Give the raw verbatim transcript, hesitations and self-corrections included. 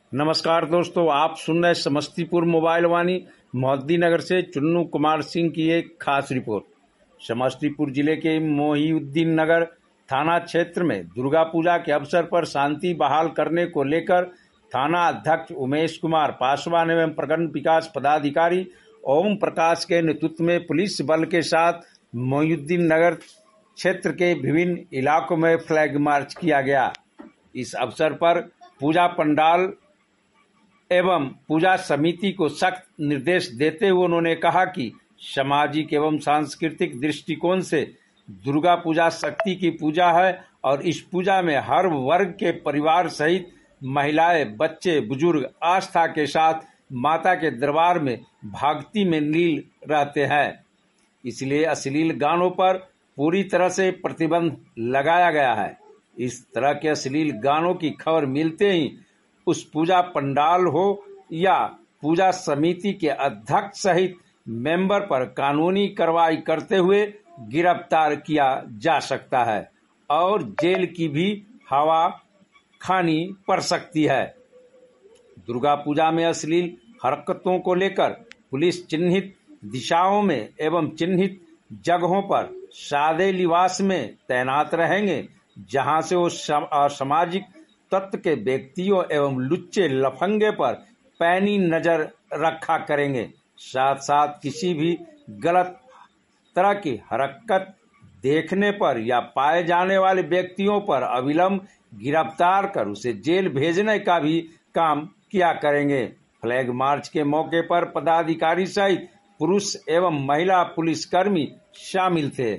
नमस्कार दोस्तों, आप सुन रहे समस्तीपुर मोबाइल वाणी। मोहद्दीनगर से चुन्नू कुमार सिंह की एक खास रिपोर्ट। समस्तीपुर जिले के मोहिउद्दीन नगर थाना क्षेत्र में दुर्गा पूजा के अवसर पर शांति बहाल करने को लेकर थाना अध्यक्ष उमेश कुमार पासवान एवं प्रखंड विकास पदाधिकारी ओम प्रकाश के नेतृत्व में पुलिस बल के साथ मोहिउद्दीन नगर क्षेत्र के विभिन्न इलाकों में फ्लैग मार्च किया गया। इस अवसर पर पूजा पंडाल एवं पूजा समिति को सख्त निर्देश देते हुए उन्होंने कहा कि सामाजिक एवं सांस्कृतिक दृष्टिकोण से दुर्गा पूजा शक्ति की पूजा है और इस पूजा में हर वर्ग के परिवार सहित महिलाएं, बच्चे, बुजुर्ग आस्था के साथ माता के दरबार में भक्ति में लीन रहते हैं। इसलिए अश्लील गानों पर पूरी तरह से प्रतिबंध लगाया गया है। इस तरह के अश्लील गानों की खबर मिलते ही उस पूजा पंडाल हो या पूजा समिति के अध्यक्ष सहित मेंबर पर कानूनी कार्रवाई करते हुए गिरफ्तार किया जा सकता है और जेल की भी हवा खानी पड़ सकती है। दुर्गा पूजा में अश्लील हरकतों को लेकर पुलिस चिन्हित दिशाओं में एवं चिन्हित जगहों पर सादे लिबास में तैनात रहेंगे, जहां से वो असामाजिक तत्व के व्यक्तियों एवं लुच्चे लफंगे पर पैनी नजर रखा करेंगे। साथ साथ किसी भी गलत तरह की हरकत देखने पर या पाए जाने वाले व्यक्तियों पर अविलंब गिरफ्तार कर उसे जेल भेजने का भी काम किया करेंगे। फ्लैग मार्च के मौके पर पदाधिकारी सहित पुरुष एवं महिला पुलिसकर्मी शामिल थे।